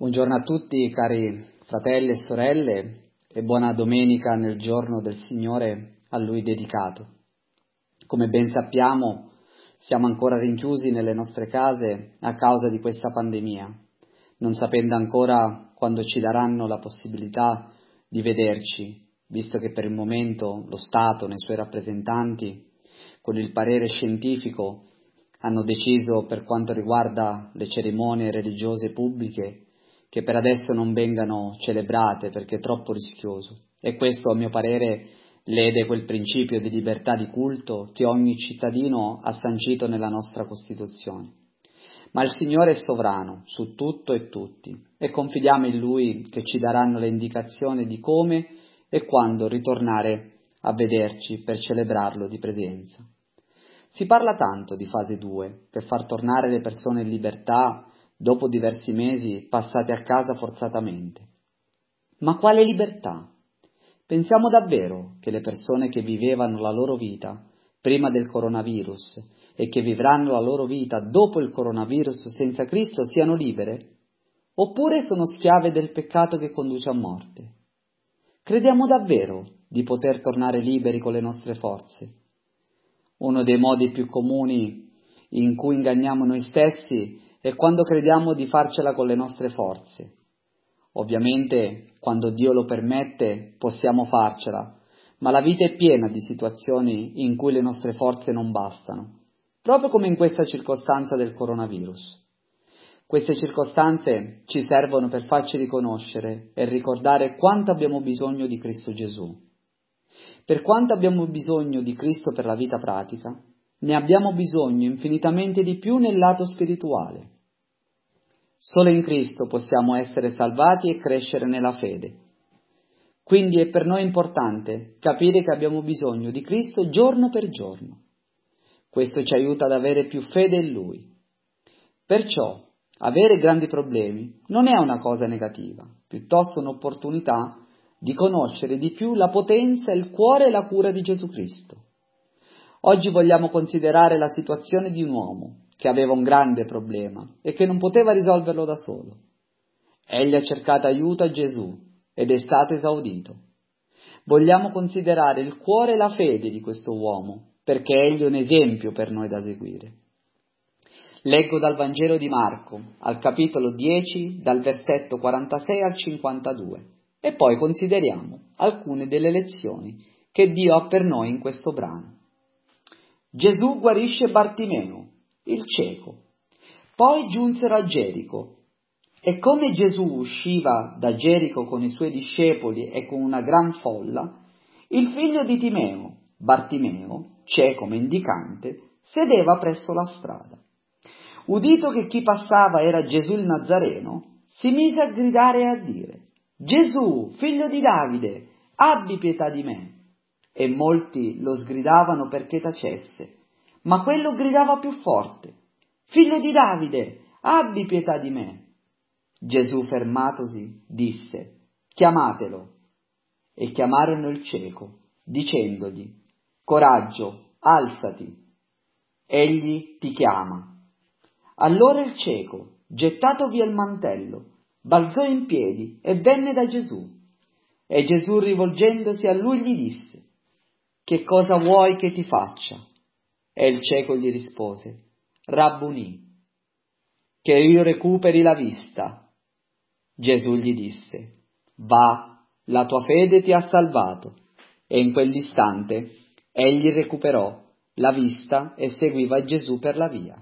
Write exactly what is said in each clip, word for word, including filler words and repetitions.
Buongiorno a tutti cari fratelli e sorelle e buona domenica nel giorno del Signore a Lui dedicato. Come ben sappiamo siamo ancora rinchiusi nelle nostre case a causa di questa pandemia, non sapendo ancora quando ci daranno la possibilità di vederci, visto che per il momento lo Stato, nei suoi rappresentanti, con il parere scientifico, hanno deciso per quanto riguarda le cerimonie religiose pubbliche che per adesso non vengano celebrate perché è troppo rischioso, e questo a mio parere lede quel principio di libertà di culto che ogni cittadino ha sancito nella nostra Costituzione. Ma il Signore è sovrano su tutto e tutti e confidiamo in Lui che ci daranno le indicazioni di come e quando ritornare a vederci per celebrarlo di presenza. Si parla tanto di fase due per far tornare le persone in libertà dopo diversi mesi passati a casa forzatamente. Ma quale libertà? Pensiamo davvero che le persone che vivevano la loro vita prima del coronavirus e che vivranno la loro vita dopo il coronavirus senza Cristo siano libere? Oppure sono schiave del peccato che conduce a morte? Crediamo davvero di poter tornare liberi con le nostre forze? Uno dei modi più comuni in cui inganniamo noi stessi è quando crediamo di farcela con le nostre forze. Ovviamente, quando Dio lo permette, possiamo farcela, ma la vita è piena di situazioni in cui le nostre forze non bastano, proprio come in questa circostanza del coronavirus. Queste circostanze ci servono per farci riconoscere e ricordare quanto abbiamo bisogno di Cristo Gesù. Per quanto abbiamo bisogno di Cristo per la vita pratica, ne abbiamo bisogno infinitamente di più nel lato spirituale. Solo in Cristo possiamo essere salvati e crescere nella fede. Quindi è per noi importante capire che abbiamo bisogno di Cristo giorno per giorno. Questo ci aiuta ad avere più fede in Lui. Perciò, avere grandi problemi non è una cosa negativa, piuttosto un'opportunità di conoscere di più la potenza, il cuore e la cura di Gesù Cristo. Oggi vogliamo considerare la situazione di un uomo che aveva un grande problema e che non poteva risolverlo da solo. Egli ha cercato aiuto a Gesù ed è stato esaudito. Vogliamo considerare il cuore e la fede di questo uomo perché egli è un esempio per noi da seguire. Leggo dal Vangelo di Marco, al capitolo dieci, dal versetto quarantasei al cinquantadue, e poi consideriamo alcune delle lezioni che Dio ha per noi in questo brano. Gesù guarisce Bartimeo, il cieco. Poi giunsero a Gerico, e come Gesù usciva da Gerico con i suoi discepoli e con una gran folla, il figlio di Timeo, Bartimeo, cieco mendicante, sedeva presso la strada. Udito che chi passava era Gesù il Nazareno, si mise a gridare e a dire: Gesù, figlio di Davide, abbi pietà di me. E molti lo sgridavano perché tacesse, ma quello gridava più forte: Figlio di Davide, abbi pietà di me. Gesù, fermatosi, disse: Chiamatelo. E chiamarono il cieco, dicendogli: Coraggio, alzati, egli ti chiama. Allora il cieco, gettato via il mantello, balzò in piedi e venne da Gesù. E Gesù, rivolgendosi a lui, gli disse: Che cosa vuoi che ti faccia? E il cieco gli rispose: Rabbunì, che io recuperi la vista. Gesù gli disse: Va, la tua fede ti ha salvato. E in quell'istante egli recuperò la vista e seguiva Gesù per la via.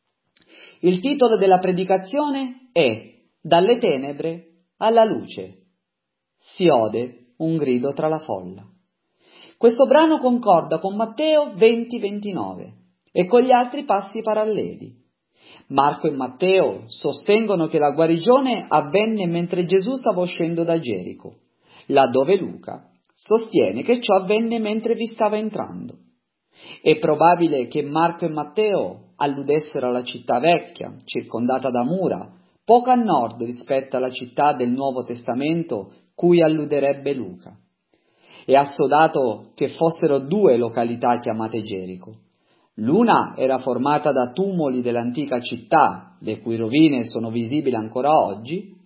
Il titolo della predicazione è Dalle tenebre alla luce. Si ode un grido tra la folla. Questo brano concorda con Matteo venti ventinove e con gli altri passi paralleli. Marco e Matteo sostengono che la guarigione avvenne mentre Gesù stava uscendo da Gerico, laddove Luca sostiene che ciò avvenne mentre vi stava entrando. È probabile che Marco e Matteo alludessero alla città vecchia, circondata da mura, poco a nord rispetto alla città del Nuovo Testamento cui alluderebbe Luca. È assodato che fossero due località chiamate Gerico. L'una era formata da tumuli dell'antica città, le cui rovine sono visibili ancora oggi.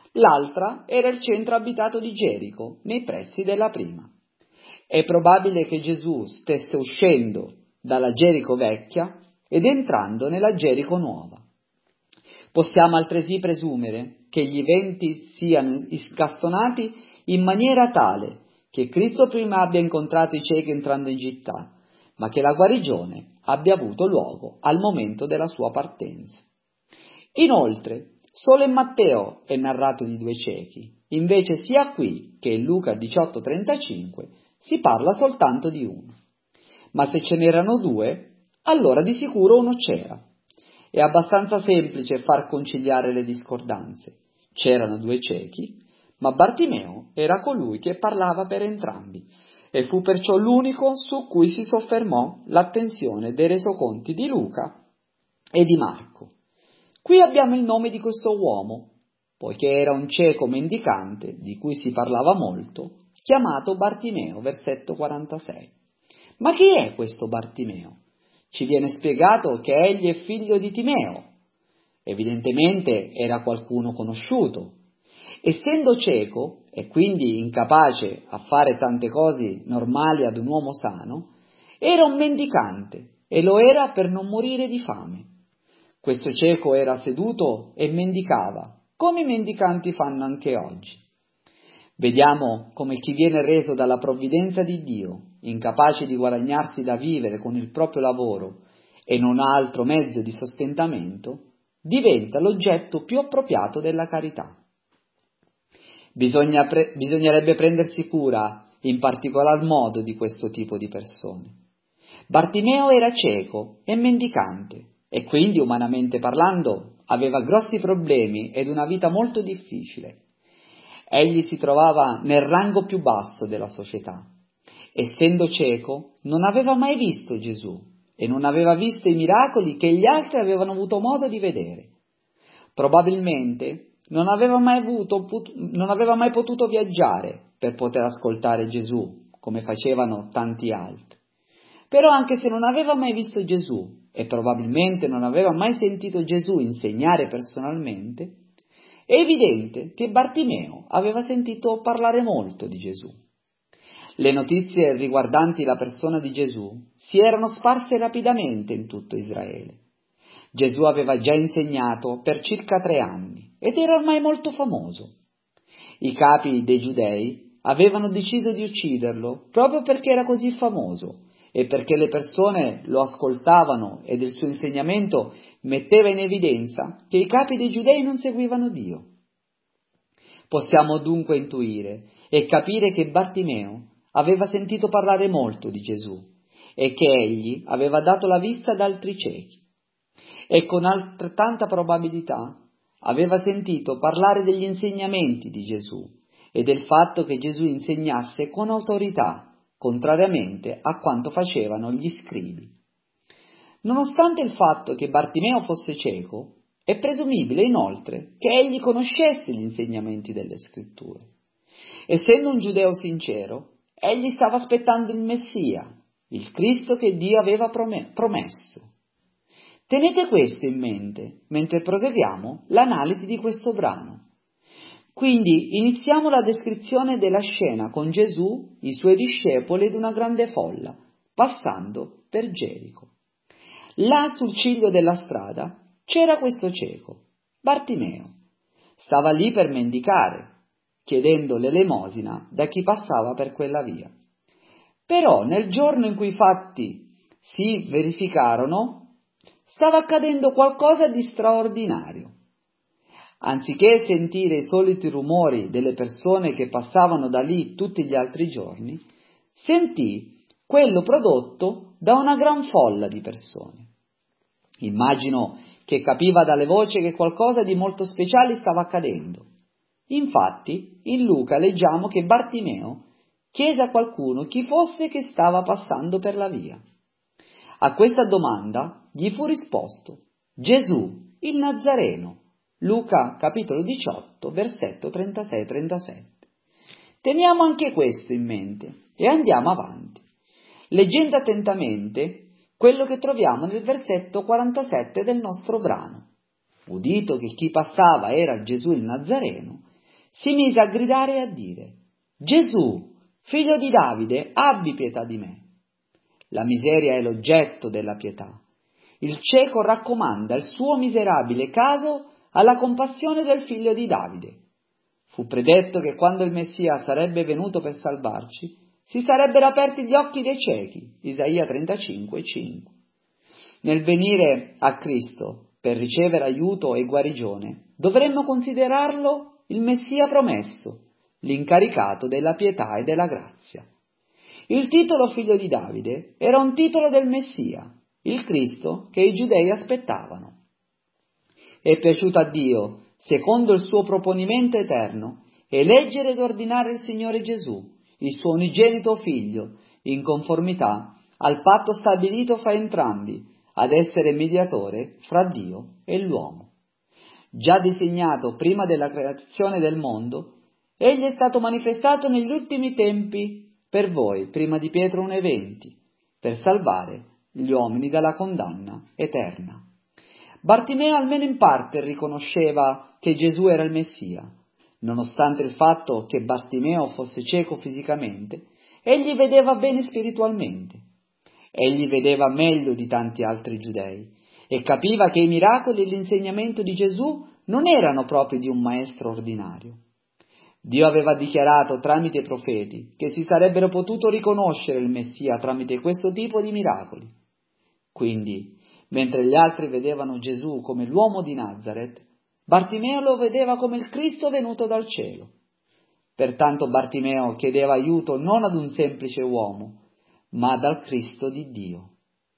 L'altra era il centro abitato di Gerico, nei pressi della prima. È probabile che Gesù stesse uscendo dalla Gerico vecchia ed entrando nella Gerico nuova. Possiamo altresì presumere che gli eventi siano incastonati in maniera tale che Cristo prima abbia incontrato i ciechi entrando in città, ma che la guarigione abbia avuto luogo al momento della sua partenza. Inoltre, solo in Matteo è narrato di due ciechi, invece sia qui che in Luca diciotto trentacinque si parla soltanto di uno. Ma se ce n'erano due, allora di sicuro uno c'era. È abbastanza semplice far conciliare le discordanze. C'erano due ciechi, ma Bartimeo era colui che parlava per entrambi, e fu perciò l'unico su cui si soffermò l'attenzione dei resoconti di Luca e di Marco. Qui abbiamo il nome di questo uomo, poiché era un cieco mendicante, di cui si parlava molto, chiamato Bartimeo, versetto quarantasei. Ma chi è questo Bartimeo? Ci viene spiegato che egli è figlio di Timeo. Evidentemente era qualcuno conosciuto. Essendo cieco, e quindi incapace a fare tante cose normali ad un uomo sano, era un mendicante, e lo era per non morire di fame. Questo cieco era seduto e mendicava, come i mendicanti fanno anche oggi. Vediamo come chi viene reso dalla provvidenza di Dio, incapace di guadagnarsi da vivere con il proprio lavoro e non ha altro mezzo di sostentamento, diventa l'oggetto più appropriato della carità. Bisogna pre- bisognerebbe prendersi cura in particolar modo di questo tipo di persone. Bartimeo era cieco e mendicante e quindi, umanamente parlando, aveva grossi problemi ed una vita molto difficile. Egli si trovava nel rango più basso della società. Essendo cieco, non aveva mai visto Gesù e non aveva visto i miracoli che gli altri avevano avuto modo di vedere. Probabilmente non aveva mai avuto, non aveva mai potuto viaggiare per poter ascoltare Gesù, come facevano tanti altri. Però anche se non aveva mai visto Gesù e probabilmente non aveva mai sentito Gesù insegnare personalmente, è evidente che Bartimeo aveva sentito parlare molto di Gesù. Le notizie riguardanti la persona di Gesù si erano sparse rapidamente in tutto Israele. Gesù aveva già insegnato per circa tre anni ed era ormai molto famoso. I capi dei giudei avevano deciso di ucciderlo proprio perché era così famoso e perché le persone lo ascoltavano ed il suo insegnamento metteva in evidenza che i capi dei giudei non seguivano Dio. Possiamo dunque intuire e capire che Bartimeo aveva sentito parlare molto di Gesù e che egli aveva dato la vista ad altri ciechi e con altrettanta probabilità aveva sentito parlare degli insegnamenti di Gesù e del fatto che Gesù insegnasse con autorità, contrariamente a quanto facevano gli scribi. Nonostante il fatto che Bartimeo fosse cieco, è presumibile inoltre che egli conoscesse gli insegnamenti delle scritture. Essendo un giudeo sincero, egli stava aspettando il Messia, il Cristo che Dio aveva promesso. Tenete questo in mente mentre proseguiamo l'analisi di questo brano. Quindi iniziamo la descrizione della scena con Gesù, i suoi discepoli ed una grande folla, passando per Gerico. Là sul ciglio della strada c'era questo cieco, Bartimeo. Stava lì per mendicare, chiedendo l'elemosina da chi passava per quella via. Però nel giorno in cui i fatti si verificarono, stava accadendo qualcosa di straordinario. Anziché sentire i soliti rumori delle persone che passavano da lì tutti gli altri giorni, sentì quello prodotto da una gran folla di persone. Immagino che capiva dalle voci che qualcosa di molto speciale stava accadendo. Infatti, in Luca leggiamo che Bartimeo chiese a qualcuno chi fosse che stava passando per la via. A questa domanda gli fu risposto: Gesù, il Nazareno. Luca capitolo diciotto, versetto trentasei trentasette. Teniamo anche questo in mente e andiamo avanti. Leggendo attentamente quello che troviamo nel versetto quarantasette del nostro brano. Udito che chi passava era Gesù il Nazareno, si mise a gridare e a dire: «Gesù, figlio di Davide, abbi pietà di me». La miseria è l'oggetto della pietà. Il cieco raccomanda il suo miserabile caso alla compassione del figlio di Davide. Fu predetto che quando il Messia sarebbe venuto per salvarci, si sarebbero aperti gli occhi dei ciechi. Isaia trentacinque, cinque. Nel venire a Cristo per ricevere aiuto e guarigione, dovremmo considerarlo il Messia promesso, l'incaricato della pietà e della grazia. Il titolo figlio di Davide era un titolo del Messia, il Cristo che i giudei aspettavano. È piaciuto a Dio, secondo il suo proponimento eterno, eleggere ed ordinare il Signore Gesù, il suo unigenito figlio, in conformità al patto stabilito fra entrambi, ad essere mediatore fra Dio e l'uomo. Già disegnato prima della creazione del mondo, egli è stato manifestato negli ultimi tempi per voi, prima di Pietro uno venti, per salvare gli uomini dalla condanna eterna. Bartimeo almeno in parte riconosceva che Gesù era il Messia. Nonostante il fatto che Bartimeo fosse cieco fisicamente, egli vedeva bene spiritualmente. Egli vedeva meglio di tanti altri giudei e capiva che i miracoli e l'insegnamento di Gesù non erano propri di un maestro ordinario. Dio aveva dichiarato tramite i profeti che si sarebbero potuto riconoscere il Messia tramite questo tipo di miracoli. Quindi, mentre gli altri vedevano Gesù come l'uomo di Nazaret, Bartimeo lo vedeva come il Cristo venuto dal cielo. Pertanto Bartimeo chiedeva aiuto non ad un semplice uomo, ma dal Cristo di Dio.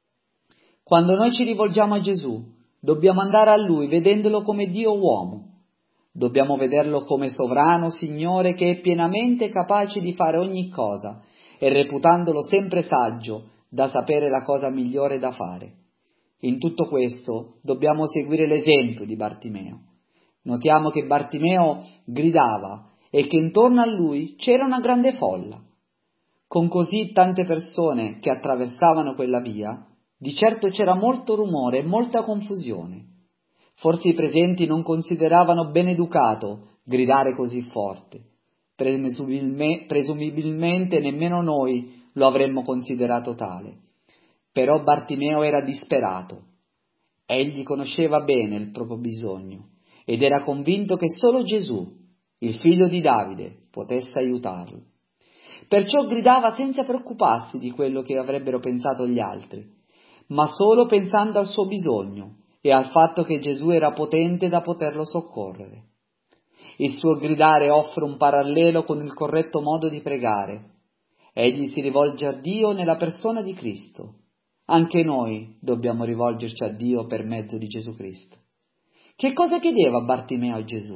Quando noi ci rivolgiamo a Gesù, dobbiamo andare a Lui vedendolo come Dio uomo. Dobbiamo vederlo come sovrano Signore che è pienamente capace di fare ogni cosa e reputandolo sempre saggio da sapere la cosa migliore da fare. In tutto questo dobbiamo seguire l'esempio di Bartimeo. Notiamo che Bartimeo gridava e che intorno a lui c'era una grande folla. Con così tante persone che attraversavano quella via, di certo c'era molto rumore e molta confusione. Forse i presenti non consideravano ben educato gridare così forte. Presumibilme, presumibilmente nemmeno noi lo avremmo considerato tale. Però Bartimeo era disperato. Egli conosceva bene il proprio bisogno ed era convinto che solo Gesù, il figlio di Davide, potesse aiutarlo. Perciò gridava senza preoccuparsi di quello che avrebbero pensato gli altri, ma solo pensando al suo bisogno e al fatto che Gesù era potente da poterlo soccorrere. Il suo gridare offre un parallelo con il corretto modo di pregare. Egli si rivolge a Dio nella persona di Cristo. Anche noi dobbiamo rivolgerci a Dio per mezzo di Gesù Cristo. Che cosa chiedeva Bartimeo a Gesù?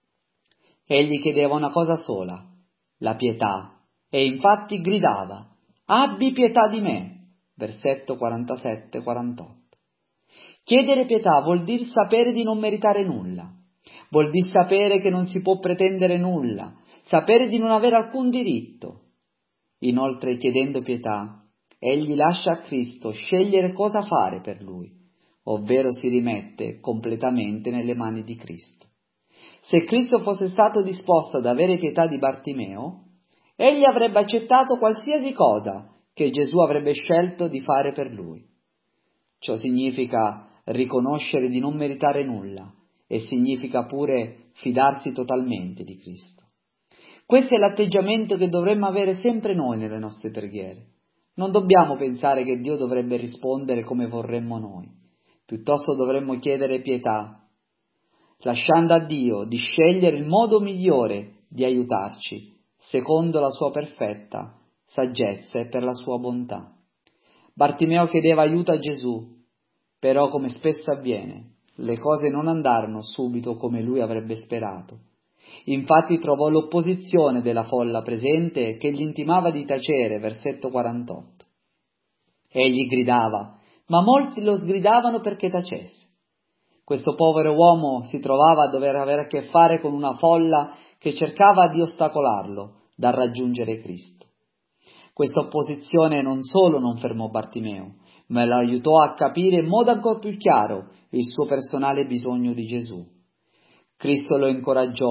Egli chiedeva una cosa sola, la pietà, e infatti gridava: «Abbi pietà di me», versetto quarantasette quarantotto. Chiedere pietà vuol dir sapere di non meritare nulla, vuol dir sapere che non si può pretendere nulla, sapere di non avere alcun diritto. Inoltre, chiedendo pietà, egli lascia a Cristo scegliere cosa fare per lui, ovvero si rimette completamente nelle mani di Cristo. Se Cristo fosse stato disposto ad avere pietà di Bartimeo, egli avrebbe accettato qualsiasi cosa che Gesù avrebbe scelto di fare per lui. Ciò significa riconoscere di non meritare nulla e significa pure fidarsi totalmente di Cristo. Questo è l'atteggiamento che dovremmo avere sempre noi nelle nostre preghiere. Non dobbiamo pensare che Dio dovrebbe rispondere come vorremmo noi, piuttosto dovremmo chiedere pietà, lasciando a Dio di scegliere il modo migliore di aiutarci, secondo la sua perfetta saggezza e per la sua bontà. Bartimeo chiedeva aiuto a Gesù, però come spesso avviene, le cose non andarono subito come lui avrebbe sperato. Infatti trovò l'opposizione della folla presente che gli intimava di tacere, versetto quarantotto. Egli gridava, ma molti lo sgridavano perché tacesse. Questo povero uomo si trovava a dover avere a che fare con una folla che cercava di ostacolarlo dal raggiungere Cristo. Questa opposizione non solo non fermò Bartimeo, ma lo aiutò a capire in modo ancora più chiaro il suo personale bisogno di Gesù. Cristo lo incoraggiò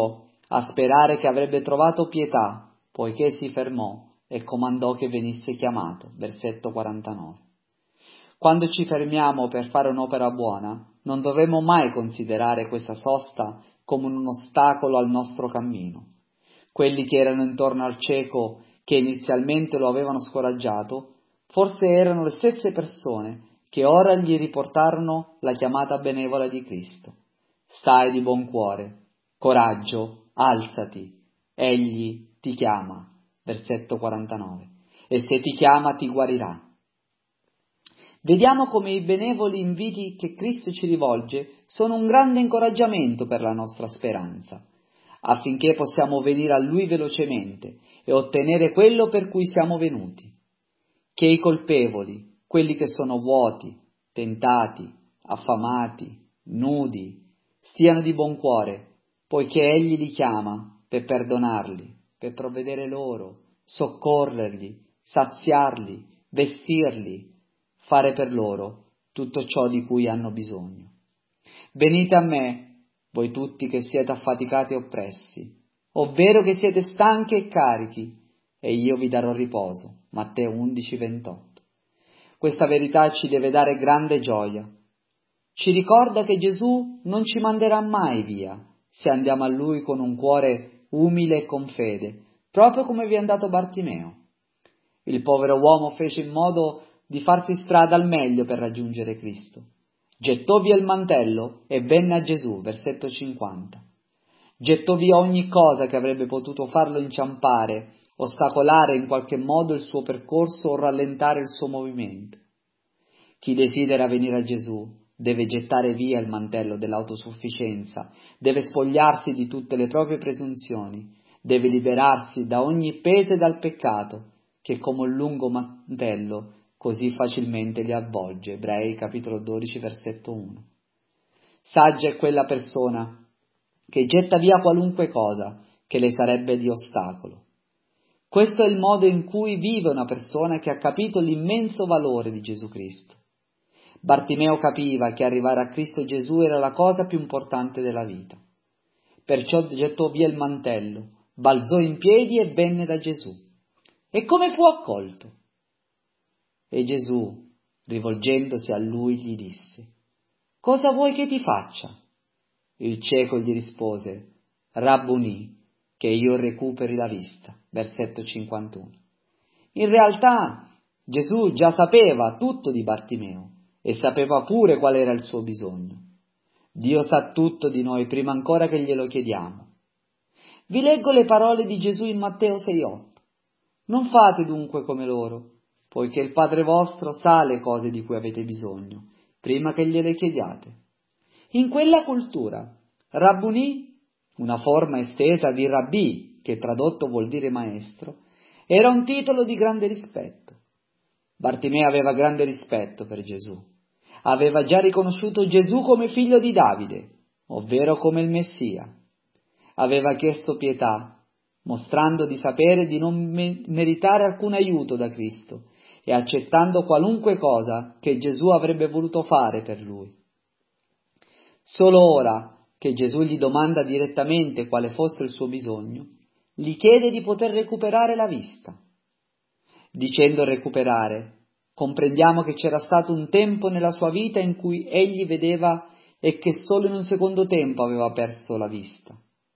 a sperare che avrebbe trovato pietà, poiché si fermò e comandò che venisse chiamato. Versetto quarantanove. Quando ci fermiamo per fare un'opera buona, non dovremmo mai considerare questa sosta come un ostacolo al nostro cammino. Quelli che erano intorno al cieco, che inizialmente lo avevano scoraggiato, forse erano le stesse persone che ora gli riportarono la chiamata benevola di Cristo. Stai di buon cuore, coraggio, alzati, egli ti chiama. Versetto quarantanove. E se ti chiama ti guarirà. Vediamo come i benevoli inviti che Cristo ci rivolge sono un grande incoraggiamento per la nostra speranza, affinché possiamo venire a Lui velocemente e ottenere quello per cui siamo venuti. Che i colpevoli, quelli che sono vuoti, tentati, affamati, nudi, stiano di buon cuore, poiché Egli li chiama per perdonarli, per provvedere loro, soccorrerli, saziarli, vestirli, fare per loro tutto ciò di cui hanno bisogno. Venite a me, voi tutti che siete affaticati e oppressi, ovvero che siete stanchi e carichi, e io vi darò riposo. Matteo undici ventotto. Questa verità ci deve dare grande gioia. Ci ricorda che Gesù non ci manderà mai via se andiamo a Lui con un cuore umile e con fede, proprio come vi è andato Bartimeo. Il povero uomo fece in modo di farsi strada al meglio per raggiungere Cristo. Gettò via il mantello e venne a Gesù, versetto cinquanta. Gettò via ogni cosa che avrebbe potuto farlo inciampare, ostacolare in qualche modo il suo percorso o rallentare il suo movimento. Chi desidera venire a Gesù deve gettare via il mantello dell'autosufficienza, deve spogliarsi di tutte le proprie presunzioni, deve liberarsi da ogni peso e dal peccato, che come un lungo mantello così facilmente li avvolge. Ebrei capitolo dodici versetto uno. Saggia è quella persona che getta via qualunque cosa che le sarebbe di ostacolo. Questo è il modo in cui vive una persona che ha capito l'immenso valore di Gesù Cristo. Bartimeo capiva che arrivare a Cristo Gesù era la cosa più importante della vita. Perciò gettò via il mantello, balzò in piedi e venne da Gesù. E come fu accolto? E Gesù, rivolgendosi a lui, gli disse: «Cosa vuoi che ti faccia?» Il cieco gli rispose: «Rabbunì, che io recuperi la vista». Versetto cinquantuno. In realtà Gesù già sapeva tutto di Bartimeo e sapeva pure qual era il suo bisogno. Dio sa tutto di noi prima ancora che glielo chiediamo. Vi leggo le parole di Gesù in Matteo sei otto. «Non fate dunque come loro, poiché il Padre vostro sa le cose di cui avete bisogno, prima che gliele chiediate». In quella cultura, Rabbunì, una forma estesa di Rabbì, che tradotto vuol dire maestro, era un titolo di grande rispetto. Bartimeo aveva grande rispetto per Gesù. Aveva già riconosciuto Gesù come figlio di Davide, ovvero come il Messia. Aveva chiesto pietà, mostrando di sapere di non me- meritare alcun aiuto da Cristo e accettando qualunque cosa che Gesù avrebbe voluto fare per lui. Solo ora che Gesù gli domanda direttamente quale fosse il suo bisogno, gli chiede di poter recuperare la vista. Dicendo recuperare, comprendiamo che c'era stato un tempo nella sua vita in cui egli vedeva e che solo in un secondo tempo aveva perso la vista.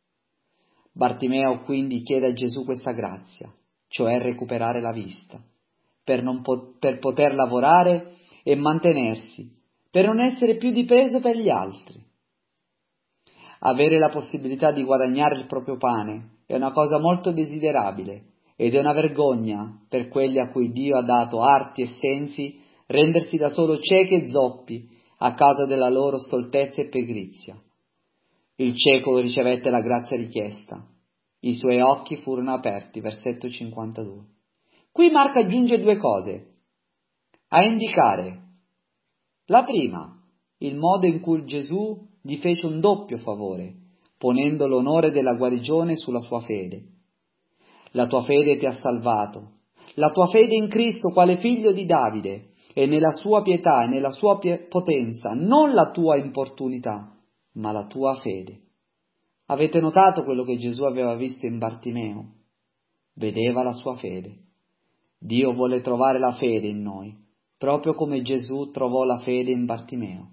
Bartimeo quindi chiede a Gesù questa grazia, cioè recuperare la vista, per, non po- per poter lavorare e mantenersi, per non essere più di peso per gli altri. Avere la possibilità di guadagnare il proprio pane è una cosa molto desiderabile ed è una vergogna per quelli a cui Dio ha dato arti e sensi rendersi da solo ciechi e zoppi a causa della loro stoltezza e pigrizia. Il cieco ricevette la grazia richiesta. I suoi occhi furono aperti. Versetto cinquantadue. Qui Marco aggiunge due cose a indicare. La prima, il modo in cui Gesù gli fece un doppio favore, ponendo l'onore della guarigione sulla sua fede. La tua fede ti ha salvato. La tua fede in Cristo quale figlio di Davide e nella sua pietà e nella sua potenza, non la tua importunità, ma la tua fede. Avete notato quello che Gesù aveva visto in Bartimeo? Vedeva la sua fede. Dio vuole trovare la fede in noi, proprio come Gesù trovò la fede in Bartimeo.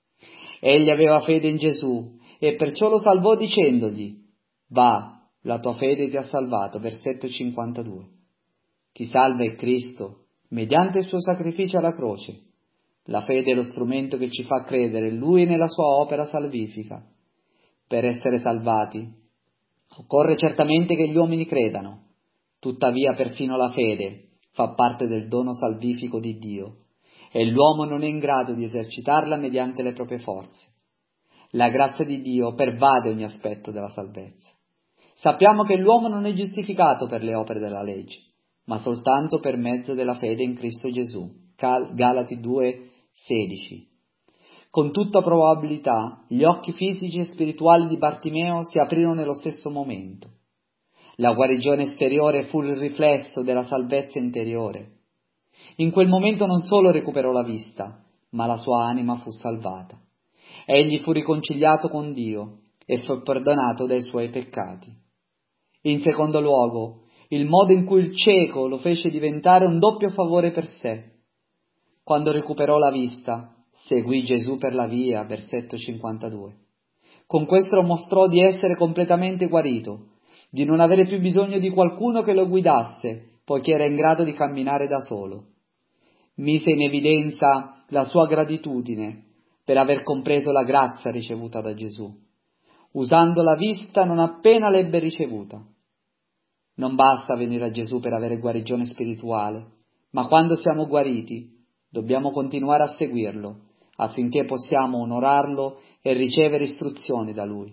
Egli aveva fede in Gesù e perciò lo salvò dicendogli: va, la tua fede ti ha salvato. Versetto cinquantadue. Chi salva è Cristo, mediante il suo sacrificio alla croce. La fede è lo strumento che ci fa credere Lui nella sua opera salvifica. Per essere salvati occorre certamente che gli uomini credano, tuttavia perfino la fede fa parte del dono salvifico di Dio e l'uomo non è in grado di esercitarla mediante le proprie forze. La grazia di Dio pervade ogni aspetto della salvezza. Sappiamo che l'uomo non è giustificato per le opere della legge, ma soltanto per mezzo della fede in Cristo Gesù. Galati due sedici. Con tutta probabilità gli occhi fisici e spirituali di Bartimeo si aprirono nello stesso momento. La guarigione esteriore fu il riflesso della salvezza interiore. In quel momento non solo recuperò la vista, ma la sua anima fu salvata. Egli fu riconciliato con Dio e fu perdonato dai suoi peccati. In secondo luogo, il modo in cui il cieco lo fece diventare un doppio favore per sé. Quando recuperò la vista, seguì Gesù per la via, versetto cinquantadue. Con questo mostrò di essere completamente guarito, di non avere più bisogno di qualcuno che lo guidasse, poiché era in grado di camminare da solo. Mise in evidenza la sua gratitudine per aver compreso la grazia ricevuta da Gesù, usando la vista non appena l'ebbe ricevuta. Non basta venire a Gesù per avere guarigione spirituale, ma quando siamo guariti dobbiamo continuare a seguirlo, affinché possiamo onorarlo e ricevere istruzioni da Lui.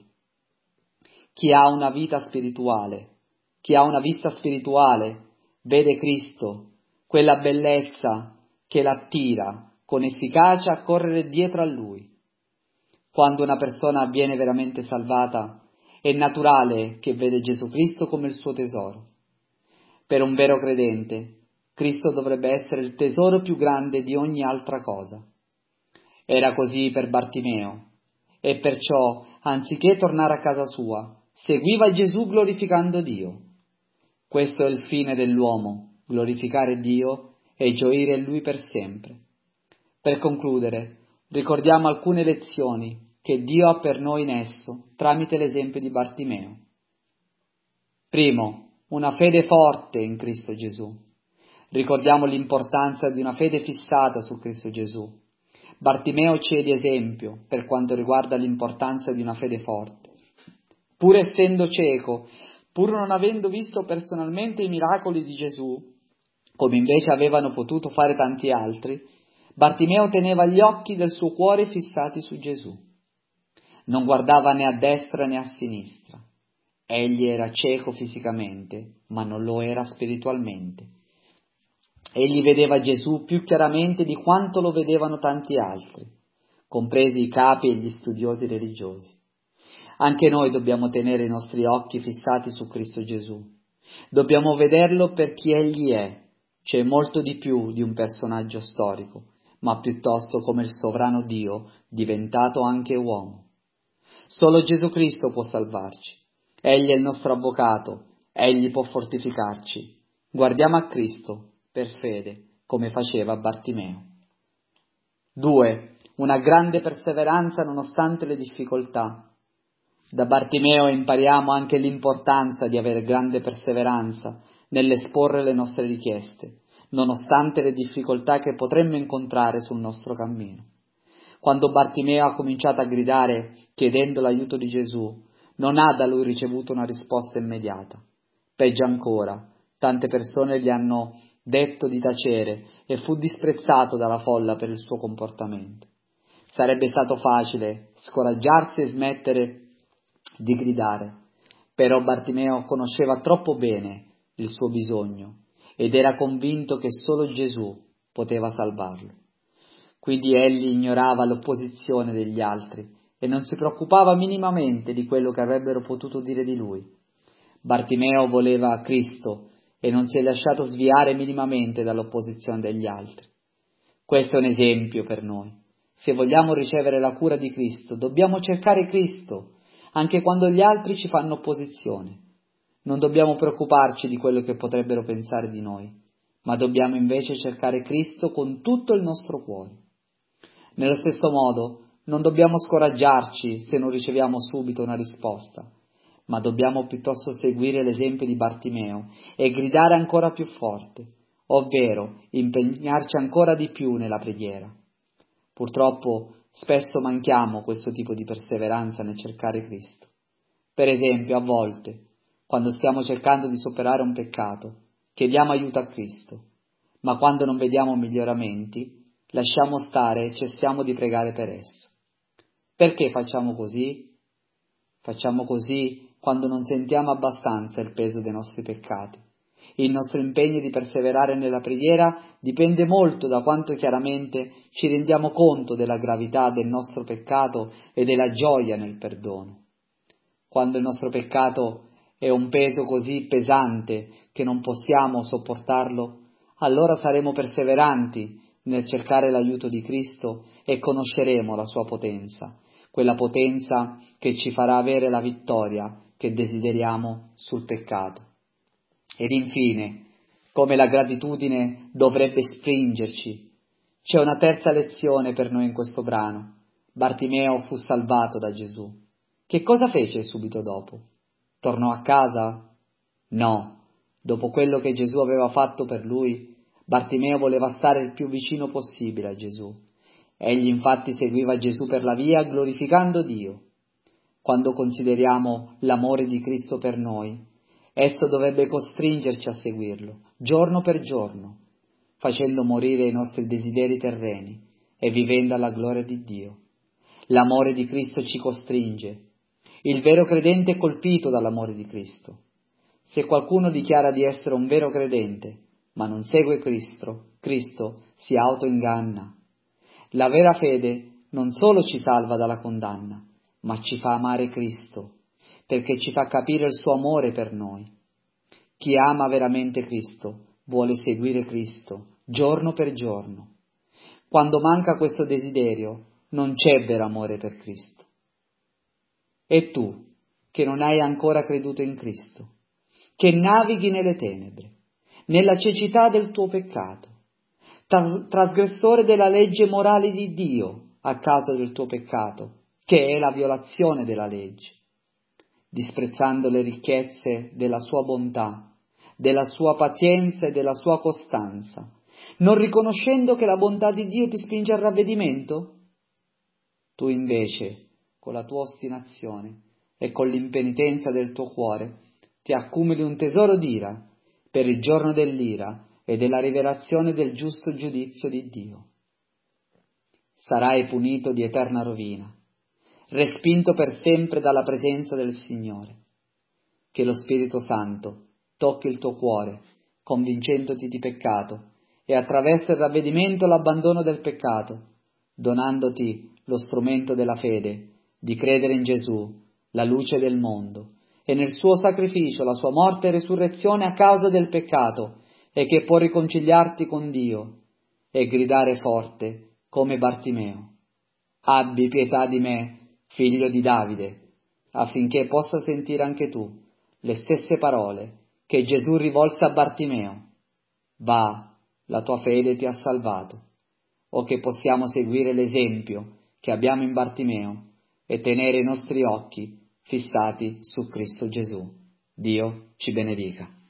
Chi ha una vita spirituale, chi ha una vista spirituale, vede Cristo, quella bellezza che l'attira con efficacia a correre dietro a Lui. Quando una persona viene veramente salvata, è naturale che vede Gesù Cristo come il suo tesoro. Per un vero credente, Cristo dovrebbe essere il tesoro più grande di ogni altra cosa. Era così per Bartimeo, e perciò, anziché tornare a casa sua, seguiva Gesù glorificando Dio. Questo è il fine dell'uomo, glorificare Dio e gioire in Lui per sempre. Per concludere, ricordiamo alcune lezioni che Dio ha per noi in esso, tramite l'esempio di Bartimeo. Primo, una fede forte in Cristo Gesù. Ricordiamo l'importanza di una fede fissata su Cristo Gesù. Bartimeo ci è di esempio per quanto riguarda l'importanza di una fede forte. Pur essendo cieco, pur non avendo visto personalmente i miracoli di Gesù, come invece avevano potuto fare tanti altri, Bartimeo teneva gli occhi del suo cuore fissati su Gesù. Non guardava né a destra né a sinistra. Egli era cieco fisicamente, ma non lo era spiritualmente. Egli vedeva Gesù più chiaramente di quanto lo vedevano tanti altri, compresi i capi e gli studiosi religiosi. Anche noi dobbiamo tenere i nostri occhi fissati su Cristo Gesù. Dobbiamo vederlo per chi Egli è, cioè molto di più di un personaggio storico, ma piuttosto come il sovrano Dio diventato anche uomo. Solo Gesù Cristo può salvarci. Egli è il nostro avvocato, Egli può fortificarci. Guardiamo a Cristo per fede, come faceva Bartimeo. due. Una grande perseveranza nonostante le difficoltà. Da Bartimeo impariamo anche l'importanza di avere grande perseveranza nell'esporre le nostre richieste, nonostante le difficoltà che potremmo incontrare sul nostro cammino. Quando Bartimeo ha cominciato a gridare chiedendo l'aiuto di Gesù, non ha da lui ricevuto una risposta immediata. Peggio ancora, tante persone gli hanno detto di tacere e fu disprezzato dalla folla per il suo comportamento. Sarebbe stato facile scoraggiarsi e smettere di gridare, però Bartimeo conosceva troppo bene il suo bisogno ed era convinto che solo Gesù poteva salvarlo. Quindi egli ignorava l'opposizione degli altri e non si preoccupava minimamente di quello che avrebbero potuto dire di lui. Bartimeo voleva Cristo e non si è lasciato sviare minimamente dall'opposizione degli altri. Questo è un esempio per noi. Se vogliamo ricevere la cura di Cristo, dobbiamo cercare Cristo, anche quando gli altri ci fanno opposizione. Non dobbiamo preoccuparci di quello che potrebbero pensare di noi, ma dobbiamo invece cercare Cristo con tutto il nostro cuore. Nello stesso modo, non dobbiamo scoraggiarci se non riceviamo subito una risposta, ma dobbiamo piuttosto seguire l'esempio di Bartimeo e gridare ancora più forte, ovvero impegnarci ancora di più nella preghiera. Purtroppo spesso manchiamo questo tipo di perseveranza nel cercare Cristo. Per esempio, a volte, quando stiamo cercando di superare un peccato, chiediamo aiuto a Cristo, ma quando non vediamo miglioramenti, lasciamo stare e cessiamo di pregare per esso. Perché facciamo così? Facciamo così quando non sentiamo abbastanza il peso dei nostri peccati. Il nostro impegno di perseverare nella preghiera dipende molto da quanto chiaramente ci rendiamo conto della gravità del nostro peccato e della gioia nel perdono. Quando il nostro peccato è un peso così pesante che non possiamo sopportarlo, allora saremo perseveranti nel cercare l'aiuto di Cristo e conosceremo la sua potenza, quella potenza che ci farà avere la vittoria che desideriamo sul peccato. Ed infine, come la gratitudine dovrebbe spingerci, c'è una terza lezione per noi in questo brano. Bartimeo fu salvato da Gesù. Che cosa fece subito dopo? Tornò a casa? No. Dopo quello che Gesù aveva fatto per lui, Bartimeo voleva stare il più vicino possibile a Gesù. Egli infatti seguiva Gesù per la via glorificando Dio. Quando consideriamo l'amore di Cristo per noi, esso dovrebbe costringerci a seguirlo, giorno per giorno, facendo morire i nostri desideri terreni e vivendo alla gloria di Dio. L'amore di Cristo ci costringe. Il vero credente è colpito dall'amore di Cristo. Se qualcuno dichiara di essere un vero credente, ma non segue Cristo, Cristo si autoinganna. La vera fede non solo ci salva dalla condanna, ma ci fa amare Cristo, perché ci fa capire il suo amore per noi. Chi ama veramente Cristo vuole seguire Cristo, giorno per giorno. Quando manca questo desiderio, non c'è vero amore per Cristo. E tu, che non hai ancora creduto in Cristo, che navighi nelle tenebre, nella cecità del tuo peccato, trasgressore della legge morale di Dio a causa del tuo peccato, che è la violazione della legge, disprezzando le ricchezze della sua bontà, della sua pazienza e della sua costanza, non riconoscendo che la bontà di Dio ti spinge al ravvedimento? Tu invece, con la tua ostinazione e con l'impenitenza del tuo cuore, ti accumuli un tesoro d'ira per il giorno dell'ira e della rivelazione del giusto giudizio di Dio. Sarai punito di eterna rovina, respinto per sempre dalla presenza del Signore. Che lo Spirito Santo tocchi il tuo cuore, convincendoti di peccato, e attraverso il ravvedimento l'abbandono del peccato, donandoti lo strumento della fede, di credere in Gesù, la luce del mondo, e nel suo sacrificio, la sua morte e resurrezione a causa del peccato, e che può riconciliarti con Dio, e gridare forte come Bartimeo: abbi pietà di me, figlio di Davide, affinché possa sentire anche tu le stesse parole che Gesù rivolse a Bartimeo: va, la tua fede ti ha salvato. O che possiamo seguire l'esempio che abbiamo in Bartimeo e tenere i nostri occhi fissati su Cristo Gesù. Dio ci benedica.